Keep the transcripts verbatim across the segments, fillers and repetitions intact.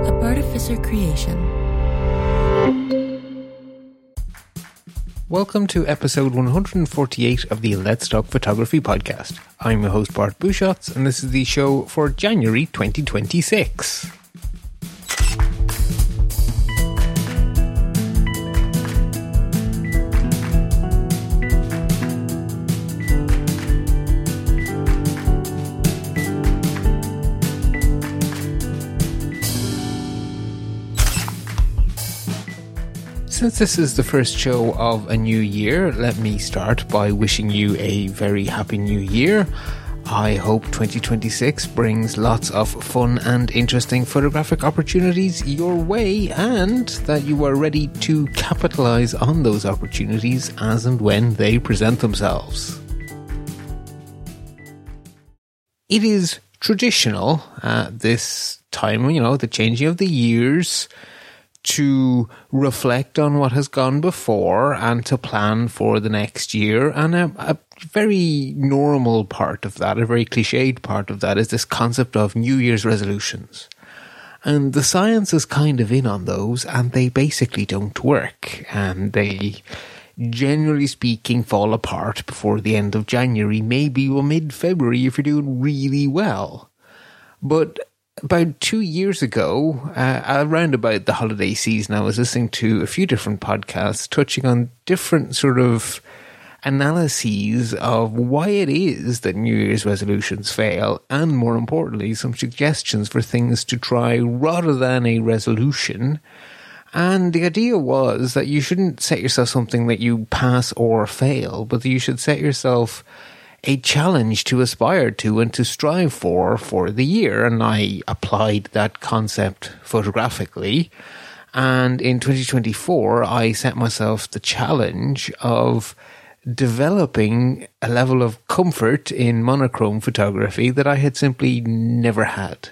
a Bartificer creation. Welcome to episode one hundred forty-eight of the Let's Talk Photography podcast. I'm your host Bart Busschots, and this is the show for January twenty twenty-six. Since this is the first show of a new year, let me start by wishing you a very happy new year. I hope twenty twenty-six brings lots of fun and interesting photographic opportunities your way, and that you are ready to capitalize on those opportunities as and when they present themselves. It is traditional at this time, you know, the changing of the years, to reflect on what has gone before and to plan for the next year. And a, a very normal part of that, a very cliched part of that, is this concept of New Year's resolutions. And the science is kind of in on those, and they basically don't work. And they, generally speaking, fall apart before the end of January, maybe or mid-February if you're doing really well. But about two years ago, uh, around about the holiday season, I was listening to a few different podcasts touching on different sort of analyses of why it is that New Year's resolutions fail, and more importantly, some suggestions for things to try rather than a resolution. And the idea was that you shouldn't set yourself something that you pass or fail, but that you should set yourself a challenge to aspire to and to strive for for the year. And I applied that concept photographically. And in twenty twenty-four, I set myself the challenge of developing a level of comfort in monochrome photography that I had simply never had.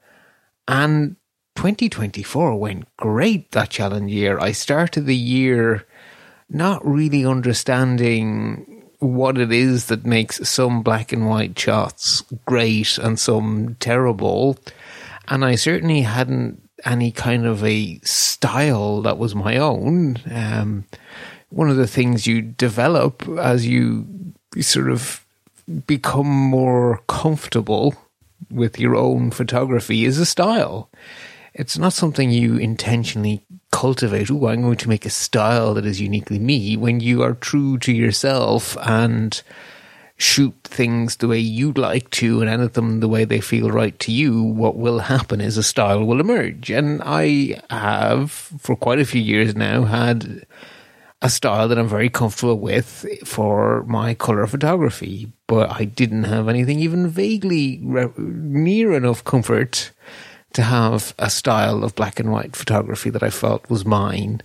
And twenty twenty-four went great, that challenge year. I started the year not really understanding what it is that makes some black and white shots great and some terrible. And I certainly hadn't any kind of a style that was my own. Um, one of the things you develop as you sort of become more comfortable with your own photography is a style. It's not something you intentionally cultivate. Oh, I'm going to make a style that is uniquely me. When you are true to yourself and shoot things the way you'd like to and edit them the way they feel right to you, what will happen is a style will emerge. And I have, for quite a few years now, had a style that I'm very comfortable with for my color photography. But I didn't have anything even vaguely re- near enough comfort to have a style of black and white photography that I felt was mine.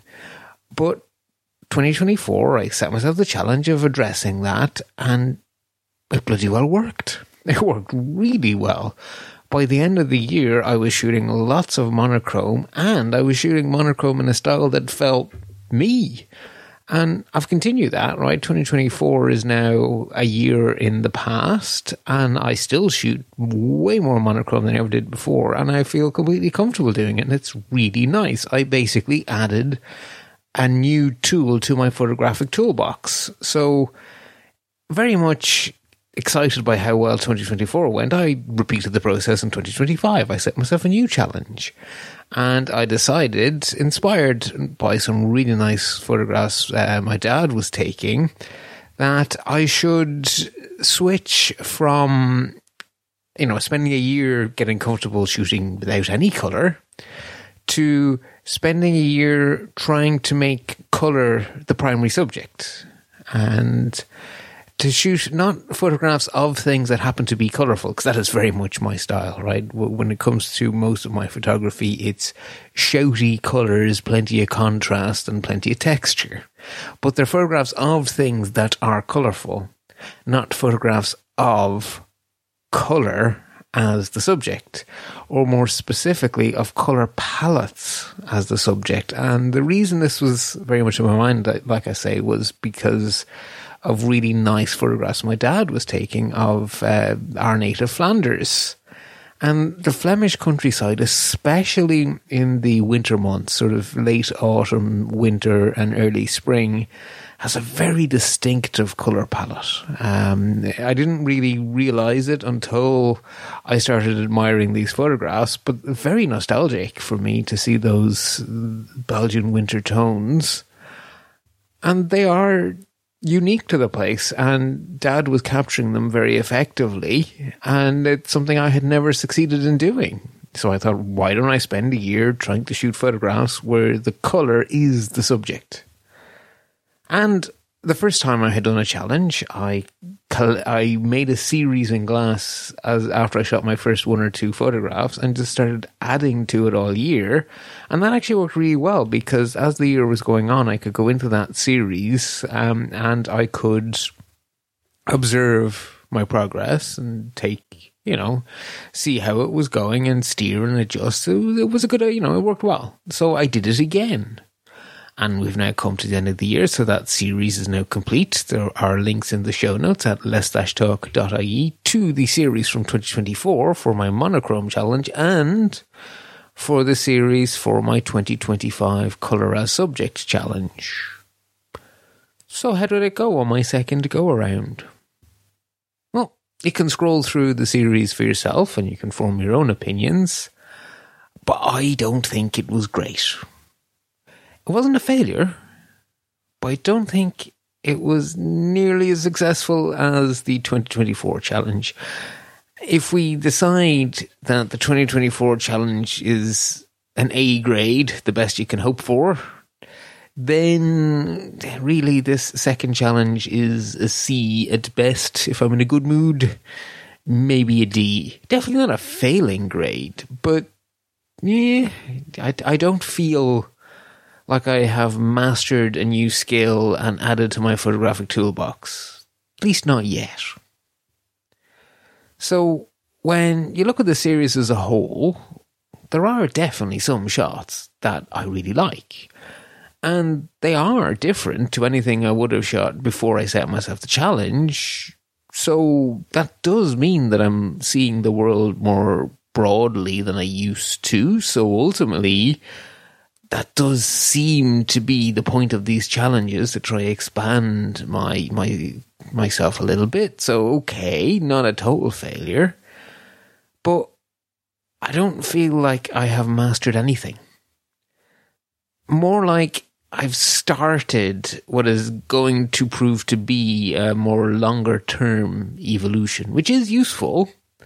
But twenty twenty-four, I set myself the challenge of addressing that, and it bloody well worked. It worked really well. By the end of the year, I was shooting lots of monochrome, and I was shooting monochrome in a style that felt me. And I've continued that, right? twenty twenty-four is now a year in the past, and I still shoot way more monochrome than I ever did before, and I feel completely comfortable doing it, and it's really nice. I basically added a new tool to my photographic toolbox. So very much excited by how well twenty twenty-four went. I repeated the process in twenty twenty-five. I set myself a new challenge. And I decided, inspired by some really nice photographs uh, my dad was taking, that I should switch from, you know, spending a year getting comfortable shooting without any color to spending a year trying to make color the primary subject. And to shoot not photographs of things that happen to be colourful, because that is very much my style, right? When it comes to most of my photography, it's shouty colours, plenty of contrast and plenty of texture. But they're photographs of things that are colourful, not photographs of colour as the subject, or more specifically of colour palettes as the subject. And the reason this was very much in my mind, like I say, was because of really nice photographs my dad was taking of uh, our native Flanders. And the Flemish countryside, especially in the winter months, sort of late autumn, winter and early spring, has a very distinctive colour palette. Um, I didn't really realise it until I started admiring these photographs, but very nostalgic for me to see those Belgian winter tones. And they are unique to the place, and Dad was capturing them very effectively, and it's something I had never succeeded in doing. So I thought, why don't I spend a year trying to shoot photographs where the colour is the subject? And the first time I had done a challenge, I I made a series in glass as after I shot my first one or two photographs, and just started adding to it all year. And that actually worked really well, because as the year was going on, I could go into that series um, and I could observe my progress and take, you know, see how it was going and steer and adjust. It was, it was a good, you know, it worked well. So I did it again. And we've now come to the end of the year, so that series is now complete. There are links in the show notes at less talk dot I E to the series from twenty twenty-four for my monochrome challenge, and for the series for my twenty twenty-five Colour as Subject challenge. So how did it go on my second go-around? Well, you can scroll through the series for yourself and you can form your own opinions, but I don't think it was great. It wasn't a failure, but I don't think it was nearly as successful as the twenty twenty-four challenge. If we decide that the twenty twenty-four challenge is an A grade, the best you can hope for, then really this second challenge is a C at best. If I'm in a good mood, maybe a D. Definitely not a failing grade, but yeah, I, I don't feel like I have mastered a new skill and added to my photographic toolbox. At least not yet. So, when you look at the series as a whole, there are definitely some shots that I really like. And they are different to anything I would have shot before I set myself the challenge. So, that does mean that I'm seeing the world more broadly than I used to. So, ultimately, that does seem to be the point of these challenges, to try to expand my my myself a little bit. So, okay, not a total failure. But I don't feel like I have mastered anything. More like I've started what is going to prove to be a more longer-term evolution, which is useful.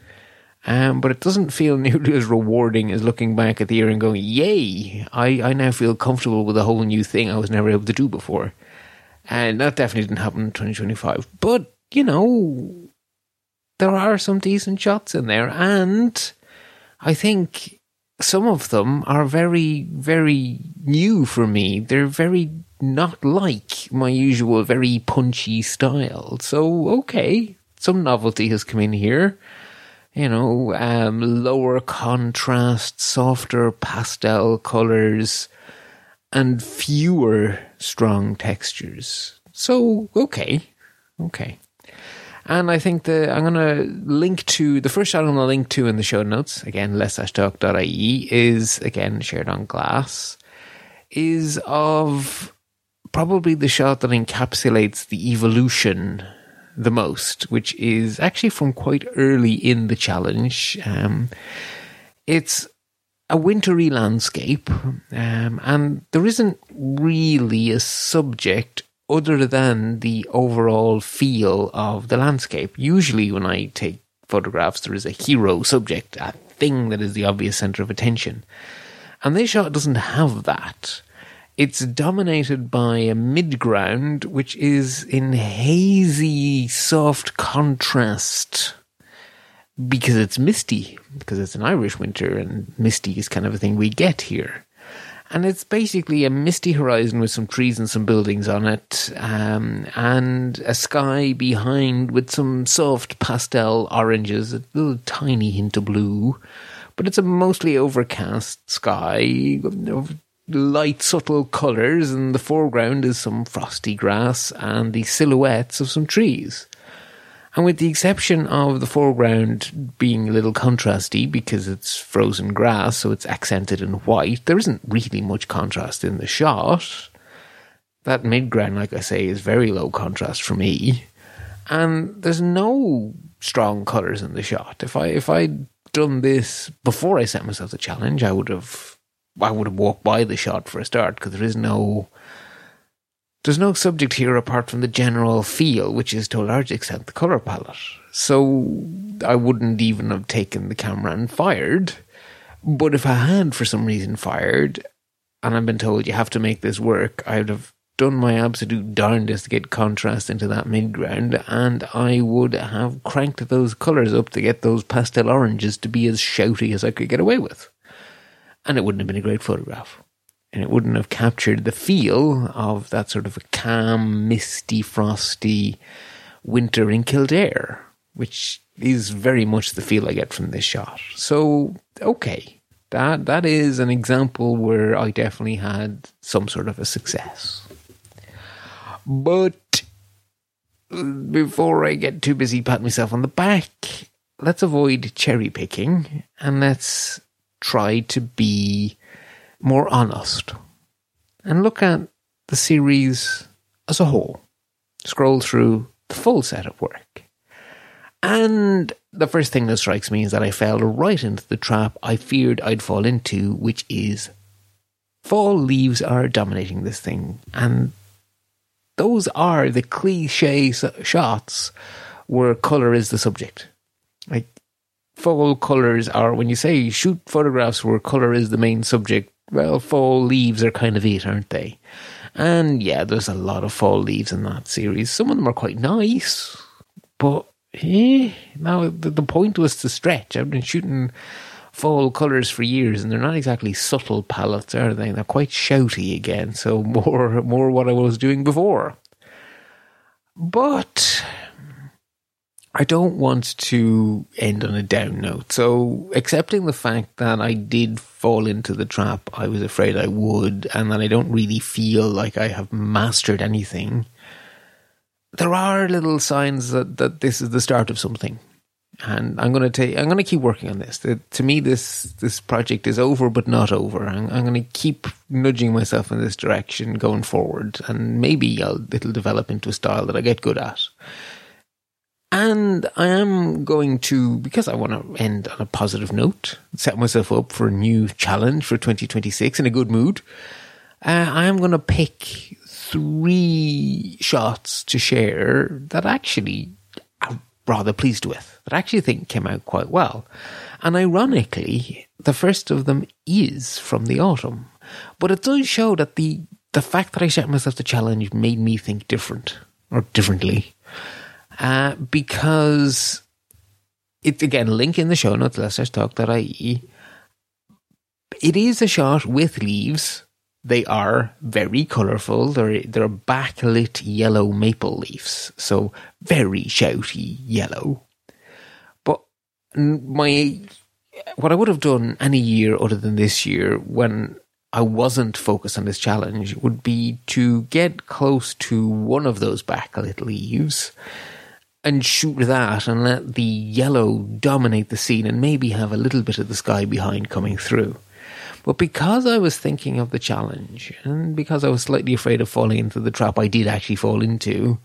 Um, but it doesn't feel nearly as rewarding as looking back at the year and going, yay, I, I now feel comfortable with a whole new thing I was never able to do before. And that definitely didn't happen in twenty twenty-five. But, you know, there are some decent shots in there. And I think some of them are very, very new for me. They're very not like my usual very punchy style. So, okay, some novelty has come in here. You know, um, lower contrast, softer pastel colours, and fewer strong textures. So, okay, okay. And I think that I'm going to link to, the first shot I'm going to link to in the show notes, again, less talk dot I E, is, again, shared on glass, is of probably the shot that encapsulates the evolution the most, which is actually from quite early in the challenge. Um, it's a wintry landscape, um, and there isn't really a subject other than the overall feel of the landscape. Usually when I take photographs, there is a hero subject, a thing that is the obvious centre of attention. And this shot doesn't have that. It's dominated by a midground, which is in hazy, soft contrast, because it's misty, because it's an Irish winter, and misty is kind of a thing we get here. And it's basically a misty horizon with some trees and some buildings on it, um, and a sky behind with some soft pastel oranges, a little tiny hint of blue, but it's a mostly overcast sky of light, subtle colours, and the foreground is some frosty grass and the silhouettes of some trees. And with the exception of the foreground being a little contrasty because it's frozen grass, so it's accented in white, there isn't really much contrast in the shot. That midground, like I say, is very low contrast for me. And there's no strong colours in the shot. If I if I'd done this before I set myself the challenge, I would have I would have walked by the shot for a start, because there is no there's no subject here apart from the general feel, which is to a large extent the colour palette. So I wouldn't even have taken the camera and fired. But if I had for some reason fired, and I've been told you have to make this work, I would have done my absolute darndest to get contrast into that midground, and I would have cranked those colours up to get those pastel oranges to be as shouty as I could get away with. And it wouldn't have been a great photograph. And it wouldn't have captured the feel of that sort of a calm, misty, frosty winter in Kildare, which is very much the feel I get from this shot. So, okay, that that is an example where I definitely had some sort of a success. But before I get too busy patting myself on the back, let's avoid cherry picking and let's try to be more honest and look at the series as a whole. Scroll through the full set of work. And the first thing that strikes me is that I fell right into the trap I feared I'd fall into, which is fall leaves are dominating this thing. And those are the cliche shots where colour is the subject. Like, fall colours are, when you say shoot photographs where colour is the main subject, well, fall leaves are kind of it, aren't they? And yeah, there's a lot of fall leaves in that series. Some of them are quite nice, but eh, now the, the point was to stretch. I've been shooting fall colours for years, and they're not exactly subtle palettes, are they? They're quite shouty again, so more, more what I was doing before. But I don't want to end on a down note. So, accepting the fact that I did fall into the trap I was afraid I would, and that I don't really feel like I have mastered anything, there are little signs that, that this is the start of something. And I'm going to take, I'm going to keep working on this. The, to me, this this project is over, but not over. I'm, I'm going to keep nudging myself in this direction going forward, and maybe I'll, it'll develop into a style that I get good at. And I am going to, because I want to end on a positive note, set myself up for a new challenge for twenty twenty-six in a good mood. Uh, I am going to pick three shots to share that actually I'm rather pleased with, that I actually think came out quite well. And ironically, the first of them is from the autumn. But it does show that the, the fact that I set myself the challenge made me think different, or differently. Uh, because it's, again, link in the show notes, lessters talk dot I E. It is a shot with leaves. They are very colourful. They're, they're backlit yellow maple leaves. So very shouty yellow. But my, what I would have done any year other than this year when I wasn't focused on this challenge would be to get close to one of those backlit leaves and shoot that and let the yellow dominate the scene and maybe have a little bit of the sky behind coming through. But because I was thinking of the challenge, and because I was slightly afraid of falling into the trap I did actually fall into,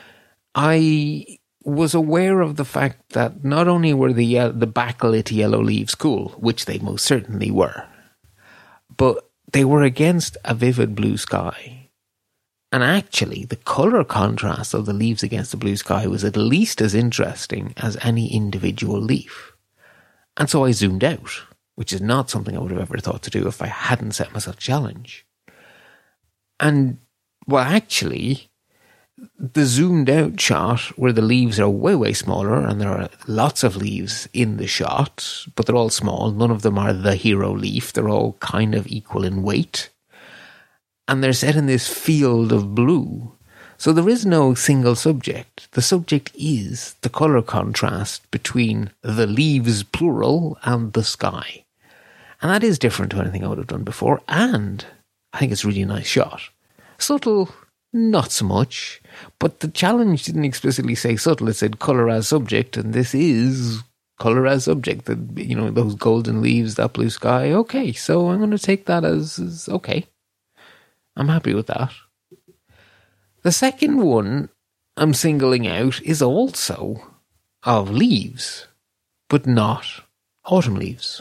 I was aware of the fact that not only were the uh, the backlit yellow leaves cool, which they most certainly were, but they were against a vivid blue sky. And actually, the colour contrast of the leaves against the blue sky was at least as interesting as any individual leaf. And so I zoomed out, which is not something I would have ever thought to do if I hadn't set myself a challenge. And, well, actually, the zoomed out shot where the leaves are way, way smaller, and there are lots of leaves in the shot, but they're all small. None of them are the hero leaf. They're all kind of equal in weight. And they're set in this field of blue. So there is no single subject. The subject is the colour contrast between the leaves, plural, and the sky. And that is different to anything I would have done before. And I think it's a really nice shot. Subtle, not so much. But the challenge didn't explicitly say subtle. It said colour as subject, and this is colour as subject. The, you know, those golden leaves, that blue sky. Okay, so I'm going to take that as, as okay. I'm happy with that. The second one I'm singling out is also of leaves, but not autumn leaves.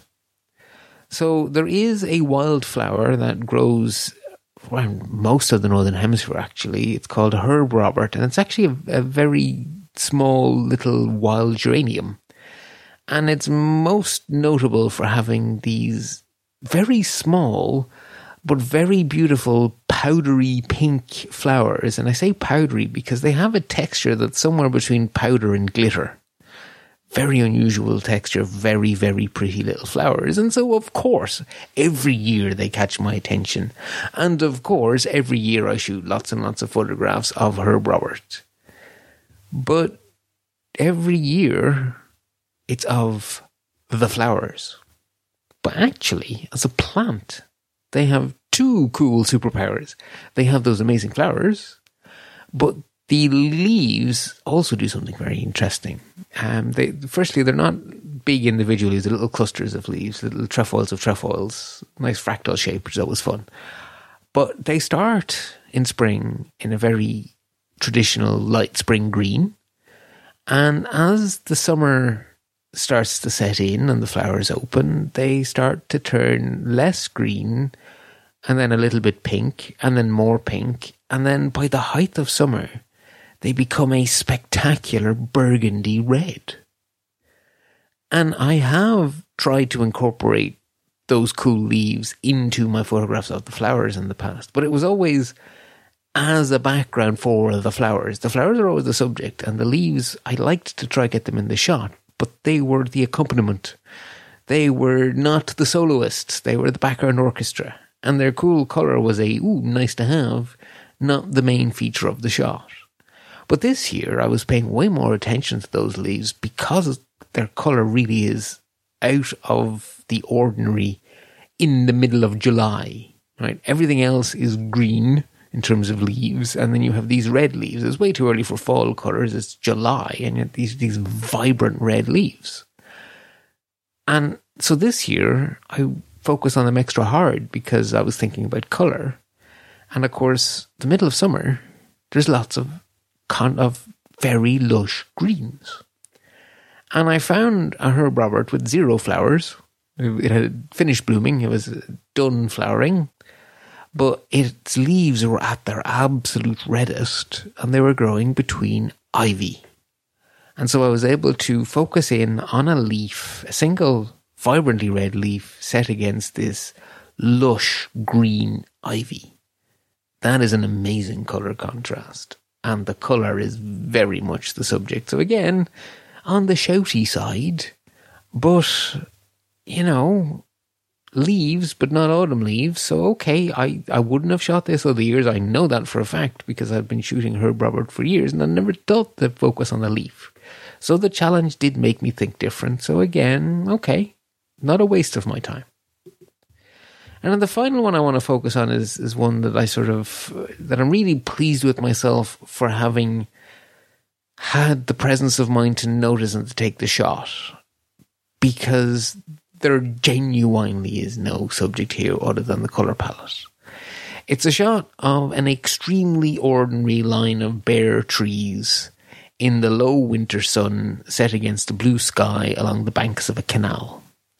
So there is a wildflower that grows around most of the Northern Hemisphere, actually. It's called Herb Robert, and it's actually a, a very small little wild geranium. And it's most notable for having these very small but very beautiful powdery pink flowers. And I say powdery because they have a texture that's somewhere between powder and glitter. Very unusual texture, very, very pretty little flowers. And so, of course, every year they catch my attention. And, of course, every year I shoot lots and lots of photographs of Herb Robert. But every year it's of the flowers. But actually, as a plant, they have two cool superpowers. They have those amazing flowers, but the leaves also do something very interesting. Um, they, firstly, they're not big individually. They're little clusters of leaves, little trefoils of trefoils, nice fractal shape, which is always fun. But they start in spring in a very traditional light spring green. And as the summer starts to set in and the flowers open, they start to turn less green and then a little bit pink and then more pink. And then by the height of summer, they become a spectacular burgundy red. And I have tried to incorporate those cool leaves into my photographs of the flowers in the past, but it was always as a background for the flowers. The flowers are always the subject, and the leaves, I liked to try get them in the shot, but they were the accompaniment. They were not the soloists. They were the background orchestra. And their cool colour was a, ooh, nice to have, not the main feature of the shot. But this year, I was paying way more attention to those leaves because their colour really is out of the ordinary in the middle of July, right? Everything else is green in terms of leaves, and then you have these red leaves. It's way too early for fall colours. It's July, and you have these, these vibrant red leaves. And so this year, I focused on them extra hard because I was thinking about colour. And of course, the middle of summer, there's lots of Con- of very lush greens. And I found a Herb Robert with zero flowers. It had finished blooming. It was done flowering. But its leaves were at their absolute reddest, and they were growing between ivy. And so I was able to focus in on a leaf, a single vibrantly red leaf set against this lush green ivy. That is an amazing colour contrast. And the colour is very much the subject. So again, on the shouty side, but, you know, leaves, but not autumn leaves. So, okay, I, I wouldn't have shot this other years. I know that for a fact because I've been shooting Herb Robert for years and I never thought to focus on the leaf. So the challenge did make me think different. So again, okay, not a waste of my time. And then the final one I want to focus on is, is one that I sort of, that I'm really pleased with myself for having had the presence of mind to notice and to take the shot. Because there genuinely is no subject here other than the colour palette. It's a shot of an extremely ordinary line of bare trees in the low winter sun set against the blue sky along the banks of a canal.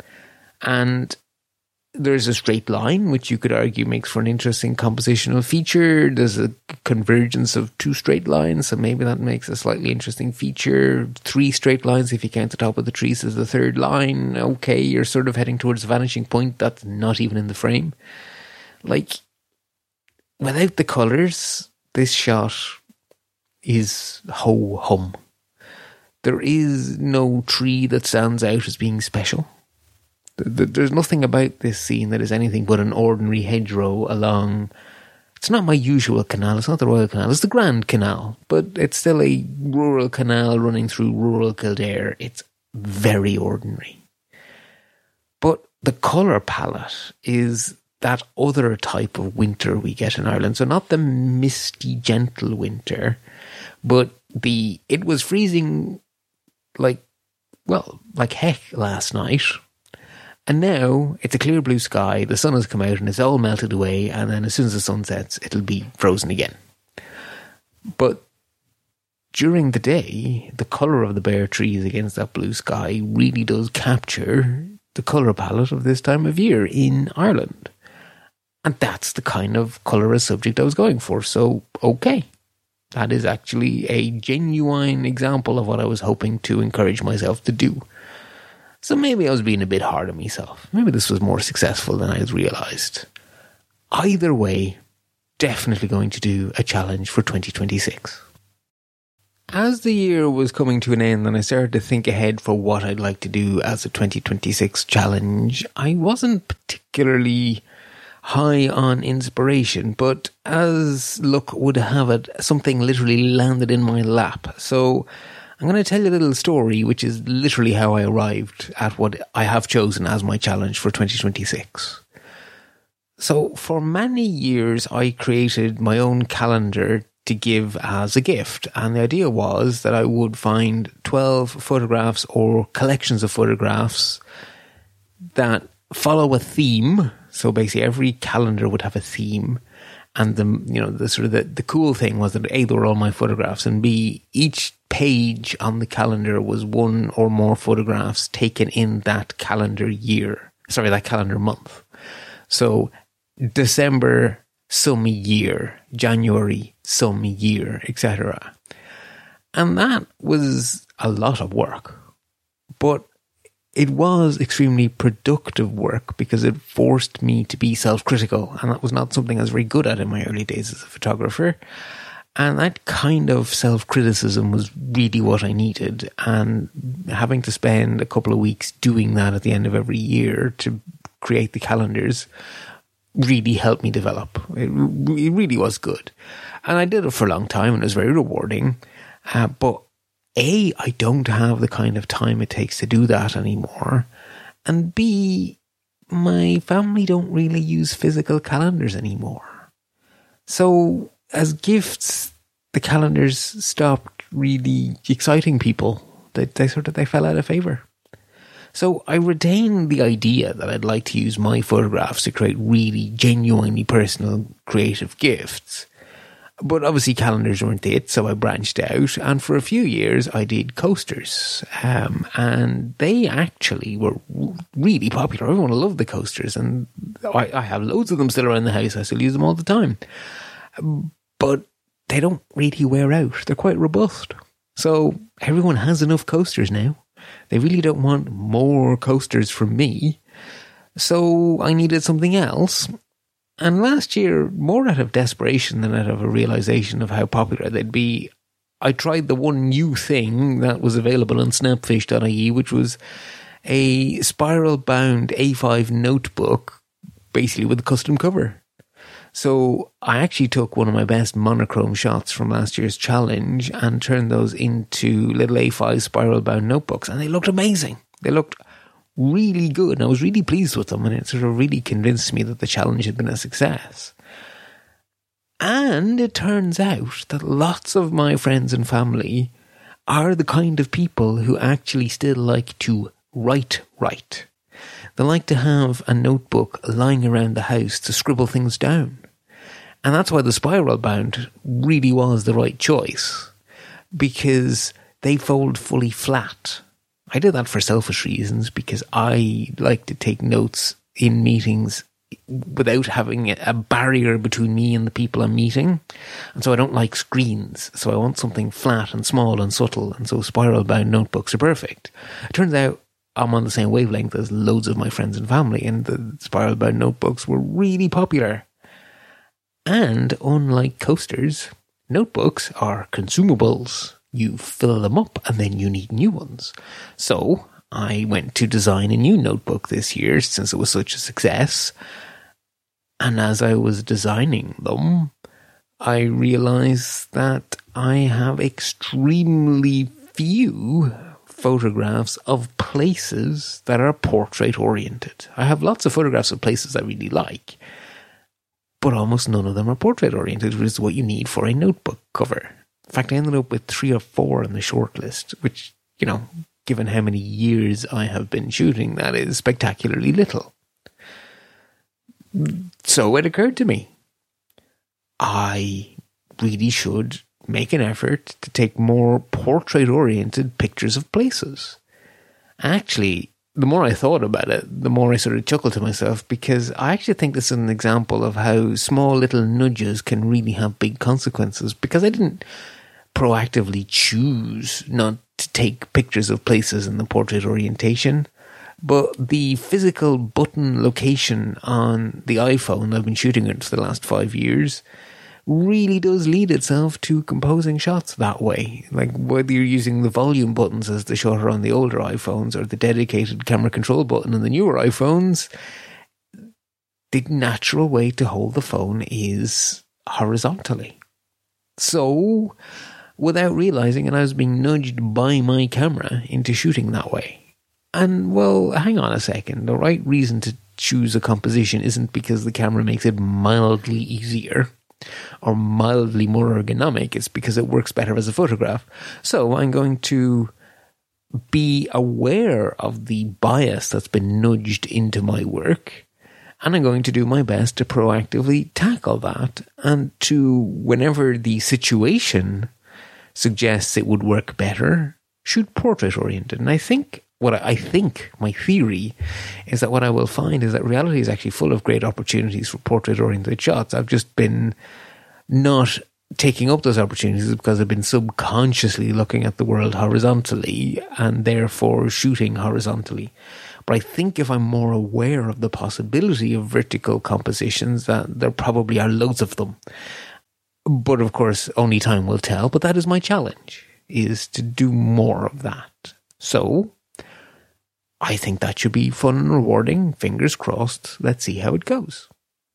And there's a straight line, which you could argue makes for an interesting compositional feature. There's a convergence of two straight lines, so maybe that makes a slightly interesting feature. Three straight lines, if you count the top of the trees as the third line. Okay, you're sort of heading towards the vanishing point. That's not even in the frame. Like, without the colours, this shot is ho-hum. There is no tree that stands out as being special. There's nothing about this scene that is anything but an ordinary hedgerow along. It's not my usual canal. It's not the Royal Canal. It's the Grand Canal. But it's still a rural canal running through rural Kildare. It's very ordinary. But the colour palette is that other type of winter we get in Ireland. So not the misty, gentle winter, but the it was freezing like, well, like heck last night. And now it's a clear blue sky, the sun has come out and it's all melted away, and then as soon as the sun sets, it'll be frozen again. But during the day, the colour of the bare trees against that blue sky really does capture the colour palette of this time of year in Ireland. And that's the kind of colourist subject I was going for. So, okay. That is actually a genuine example of what I was hoping to encourage myself to do. So maybe I was being a bit hard on myself. Maybe this was more successful than I had realised. Either way, definitely going to do a challenge for twenty twenty-six. As the year was coming to an end and I started to think ahead for what I'd like to do as a twenty twenty-six challenge, I wasn't particularly high on inspiration, but as luck would have it, something literally landed in my lap. So I'm going to tell you a little story, which is literally how I arrived at what I have chosen as my challenge for twenty twenty-six. So for many years, I created my own calendar to give as a gift. And the idea was that I would find twelve photographs or collections of photographs that follow a theme. So basically every calendar would have a theme. And the, you know, the sort of the, the cool thing was that A, they were all my photographs, and B, each page on the calendar was one or more photographs taken in that calendar year. Sorry, that calendar month. So December, some year, January, some year, et cetera. And that was a lot of work. But it was extremely productive work because it forced me to be self-critical, and that was not something I was very good at in my early days as a photographer. And that kind of self-criticism was really what I needed, and having to spend a couple of weeks doing that at the end of every year to create the calendars really helped me develop. It, it really was good. And I did it for a long time and it was very rewarding. Uh, but A, I don't have the kind of time it takes to do that anymore. And B, my family don't really use physical calendars anymore. So as gifts, the calendars stopped really exciting people. They, they sort of, they fell out of favour. So I retained the idea that I'd like to use my photographs to create really genuinely personal creative gifts. But obviously calendars weren't it, so I branched out, and for a few years I did coasters. Um, and they actually were really popular. Everyone loved the coasters, and I, I have loads of them still around the house. I still use them all the time. But they don't really wear out. They're quite robust. So everyone has enough coasters now. They really don't want more coasters from me. So I needed something else. And last year, more out of desperation than out of a realization of how popular they'd be, I tried the one new thing that was available on snapfish dot I E, which was a spiral-bound A five notebook, basically with a custom cover. So I actually took one of my best monochrome shots from last year's challenge and turned those into little A five spiral-bound notebooks, and they looked amazing. They looked really good, and I was really pleased with them, and it sort of really convinced me that the challenge had been a success. And it turns out that lots of my friends and family are the kind of people who actually still like to write write. They like to have a notebook lying around the house to scribble things down. And that's why the spiral bound really was the right choice, because they fold fully flat. I did that for selfish reasons, because I like to take notes in meetings without having a barrier between me and the people I'm meeting. And so I don't like screens. So I want something flat and small and subtle. And so spiral bound notebooks are perfect. It turns out I'm on the same wavelength as loads of my friends and family, and the spiral bound notebooks were really popular. And unlike coasters, notebooks are consumables. You fill them up and then you need new ones. So I went to design a new notebook this year since it was such a success. And as I was designing them, I realized that I have extremely few photographs of places that are portrait oriented. I have lots of photographs of places I really like, but almost none of them are portrait oriented, which is what you need for a notebook cover. In fact, I ended up with three or four on the short list, which, you know, given how many years I have been shooting, that is spectacularly little. So it occurred to me, I really should make an effort to take more portrait-oriented pictures of places. Actually, the more I thought about it, the more I sort of chuckled to myself, because I actually think this is an example of how small little nudges can really have big consequences, because I didn't proactively choose not to take pictures of places in the portrait orientation, but the physical button location on the iPhone I've been shooting it for the last five years really does lead itself to composing shots that way. Like, whether you're using the volume buttons as the shutter on the older iPhones or the dedicated camera control button on the newer iPhones, the natural way to hold the phone is horizontally. So, without realizing it, I was being nudged by my camera into shooting that way. And, well, hang on a second. The right reason to choose a composition isn't because the camera makes it mildly easier or mildly more ergonomic. It's because it works better as a photograph. So I'm going to be aware of the bias that's been nudged into my work, and I'm going to do my best to proactively tackle that, and to, whenever the situation suggests it would work better, shoot portrait oriented. And I think what I, I think my theory is that what I will find is that reality is actually full of great opportunities for portrait oriented shots. I've just been not taking up those opportunities because I've been subconsciously looking at the world horizontally and therefore shooting horizontally. But I think if I'm more aware of the possibility of vertical compositions, that there probably are loads of them. But of course, only time will tell. But that is my challenge, is to do more of that. So I think that should be fun and rewarding. Fingers crossed. Let's see how it goes.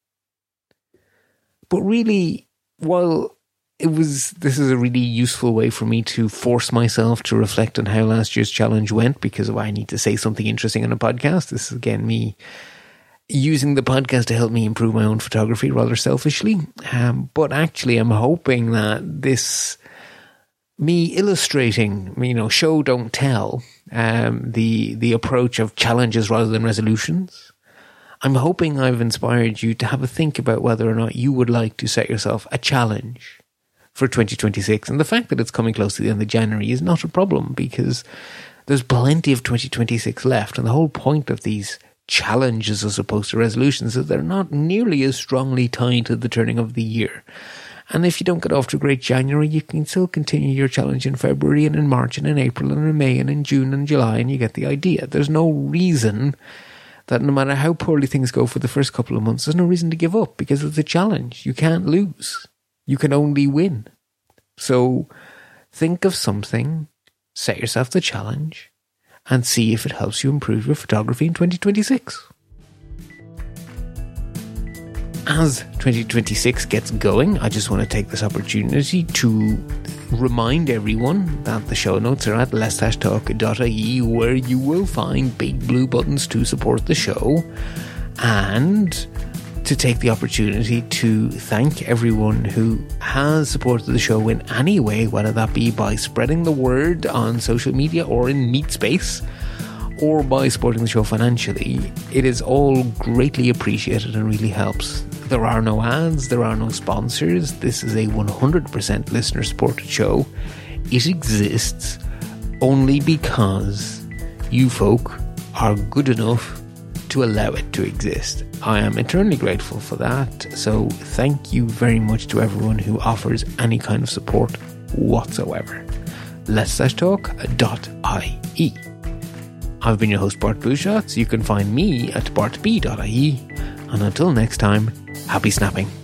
But really, while it was, this is a really useful way for me to force myself to reflect on how last year's challenge went, because if I need to say something interesting on a podcast, this is again me using the podcast to help me improve my own photography rather selfishly. Um, but actually, I'm hoping that this, me illustrating, you know, show, don't tell, um, the, the approach of challenges rather than resolutions, I'm hoping I've inspired you to have a think about whether or not you would like to set yourself a challenge for twenty twenty-six. And the fact that it's coming close to the end of January is not a problem, because there's plenty of twenty twenty-six left. And the whole point of these challenges as opposed to resolutions is they're not nearly as strongly tied to the turning of the year. And if you don't get off to a great January, you can still continue your challenge in February and in March and in April and in May and in June and July, and you get the idea. There's no reason that no matter how poorly things go for the first couple of months, there's no reason to give up, because it's a challenge. You can't lose. You can only win. So think of something, set yourself the challenge, and see if it helps you improve your photography in twenty twenty-six. As twenty twenty-six gets going, I just want to take this opportunity to remind everyone that the show notes are at less dash talk dot I E, where you will find big blue buttons to support the show, and to take the opportunity to thank everyone who has supported the show in any way, whether that be by spreading the word on social media or in Meetspace, or by supporting the show financially. It is all greatly appreciated and really helps. There are no ads, there are no sponsors. This is a one hundred percent listener supported show. It exists only because you folk are good enough to allow it to exist. I am eternally grateful for that. So thank you very much to everyone who offers any kind of support whatsoever. less dash talk dot I E. I've been your host, Bart Blueshots. You can find me at bart b dot I E. And until next time, happy snapping.